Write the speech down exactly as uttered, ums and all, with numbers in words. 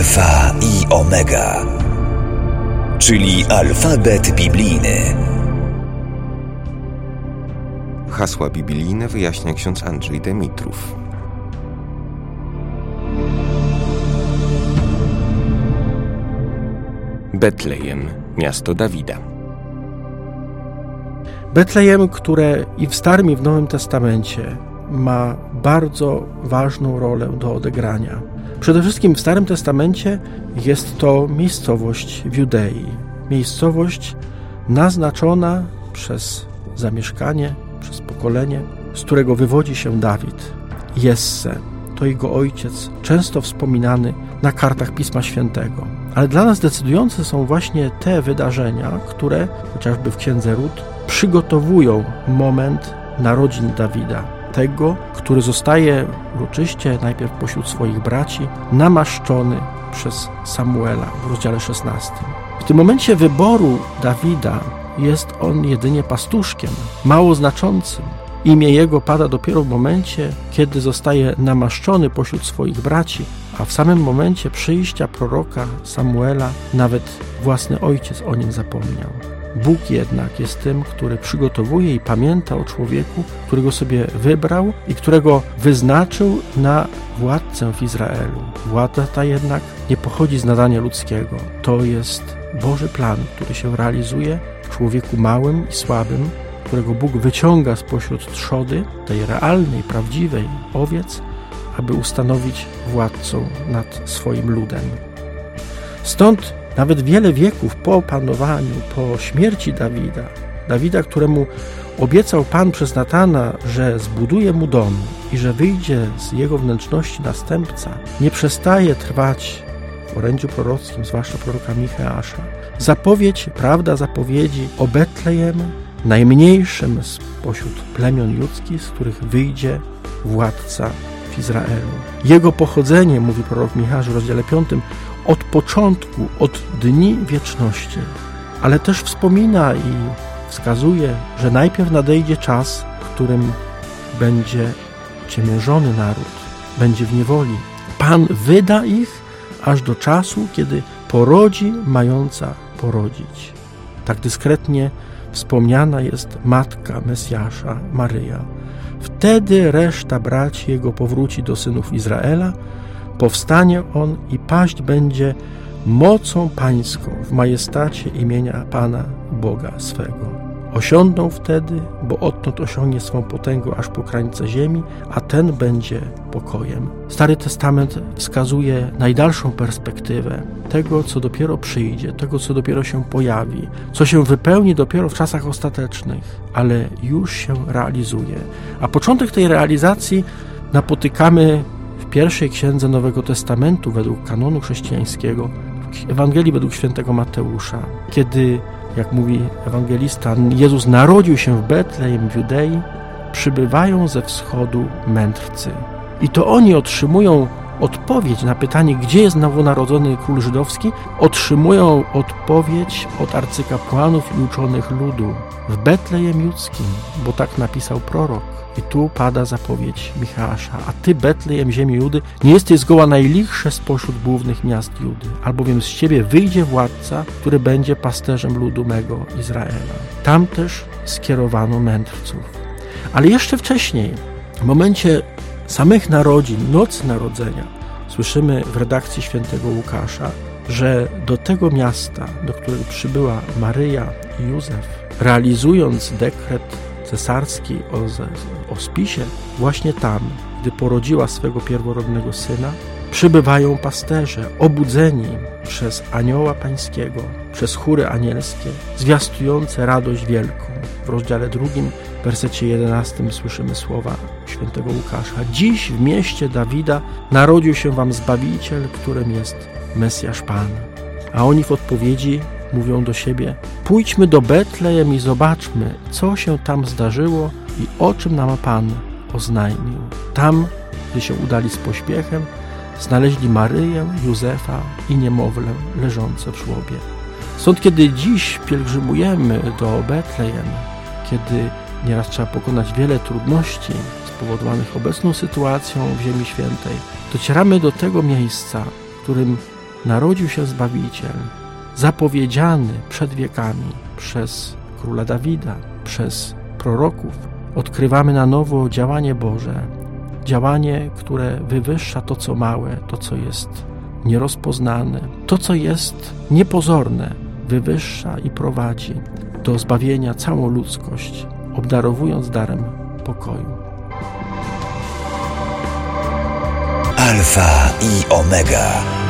Alfa i Omega, czyli alfabet biblijny. Hasła biblijne wyjaśnia ksiądz Andrzej Dymitrów. Betlejem, miasto Dawida. Betlejem, które i w Starym, i w Nowym Testamencie ma bardzo ważną rolę do odegrania. Przede wszystkim w Starym Testamencie jest to miejscowość w Judei. Miejscowość naznaczona przez zamieszkanie, przez pokolenie, z którego wywodzi się Dawid. Jesse, to jego ojciec, często wspominany na kartach Pisma Świętego. Ale dla nas decydujące są właśnie te wydarzenia, które, chociażby w Księdze Rut, przygotowują moment narodzin Dawida. Tego, który zostaje uroczyście najpierw pośród swoich braci namaszczony przez Samuela w rozdziale szesnastym. W tym momencie wyboru Dawida jest on jedynie pastuszkiem, mało znaczącym. Imię jego pada dopiero w momencie, kiedy zostaje namaszczony pośród swoich braci, a w samym momencie przyjścia proroka Samuela nawet własny ojciec o nim zapomniał. Bóg jednak jest tym, który przygotowuje i pamięta o człowieku, którego sobie wybrał i którego wyznaczył na władcę w Izraelu. Władza ta jednak nie pochodzi z nadania ludzkiego. To jest Boży plan, który się realizuje w człowieku małym i słabym, którego Bóg wyciąga spośród trzody, tej realnej, prawdziwej owiec, aby ustanowić władcą nad swoim ludem. Stąd nawet wiele wieków po panowaniu, po śmierci Dawida, Dawida, któremu obiecał Pan przez Natana, że zbuduje mu dom i że wyjdzie z jego wnętrzności następca, nie przestaje trwać w orędziu prorockim, zwłaszcza proroka Micheasza. Zapowiedź, prawda zapowiedzi o Betlejem, najmniejszym spośród plemion ludzkich, z których wyjdzie władca w Izraelu. Jego pochodzenie, mówi prorok Micheasz w rozdziale piątym, od początku, od dni wieczności, ale też wspomina i wskazuje, że najpierw nadejdzie czas, w którym będzie ciemiężony naród, będzie w niewoli. Pan wyda ich aż do czasu, kiedy porodzi mająca porodzić. Tak dyskretnie wspomniana jest matka Mesjasza, Maryja. Wtedy reszta braci jego powróci do synów Izraela, powstanie on i paść będzie mocą pańską w majestacie imienia Pana Boga swego. Osiądą wtedy, bo odtąd osiągnie swą potęgę aż po krańce ziemi, a ten będzie pokojem. Stary Testament wskazuje najdalszą perspektywę tego, co dopiero przyjdzie, tego, co dopiero się pojawi, co się wypełni dopiero w czasach ostatecznych, ale już się realizuje. A początek tej realizacji napotykamy w pierwszej księdze Nowego Testamentu według kanonu chrześcijańskiego, w Ewangelii według świętego Mateusza, kiedy, jak mówi ewangelista, Jezus narodził się w Betlejem w Judei, przybywają ze wschodu mędrcy. I to oni otrzymują odpowiedź na pytanie, gdzie jest nowonarodzony król żydowski, otrzymują odpowiedź od arcykapłanów i uczonych ludu w Betlejem Judzkim, bo tak napisał prorok. I tu pada zapowiedź Micheasza: a ty, Betlejem, ziemi Judy, nie jesteś zgoła najlichsze spośród głównych miast Judy, albowiem z ciebie wyjdzie władca, który będzie pasterzem ludu mego Izraela. Tam też skierowano mędrców. Ale jeszcze wcześniej, w momencie samych narodzin, nocy narodzenia, słyszymy w redakcji świętego Łukasza, że do tego miasta, do którego przybyła Maryja i Józef, realizując dekret cesarski o, o spisie, właśnie tam, gdy porodziła swego pierworodnego syna, przybywają pasterze, obudzeni przez anioła pańskiego, przez chóry anielskie, zwiastujące radość wielką. W rozdziale drugim, w wersecie jedenastym słyszymy słowa świętego Łukasza: dziś w mieście Dawida narodził się wam Zbawiciel, którym jest Mesjasz Pan. A oni w odpowiedzi mówią do siebie: pójdźmy do Betlejem i zobaczmy, co się tam zdarzyło i o czym nam Pan oznajmił. Tam, gdy się udali z pośpiechem, znaleźli Maryję, Józefa i niemowlę leżące w żłobie. Stąd, kiedy dziś pielgrzymujemy do Betlejem, kiedy nieraz trzeba pokonać wiele trudności spowodowanych obecną sytuacją w Ziemi Świętej, docieramy do tego miejsca, w którym narodził się Zbawiciel, zapowiedziany przed wiekami przez króla Dawida, przez proroków. Odkrywamy na nowo działanie Boże, działanie, które wywyższa to, co małe, to, co jest nierozpoznane, to, co jest niepozorne, wywyższa i prowadzi do zbawienia całą ludzkość, obdarowując darem pokoju. Alfa i Omega.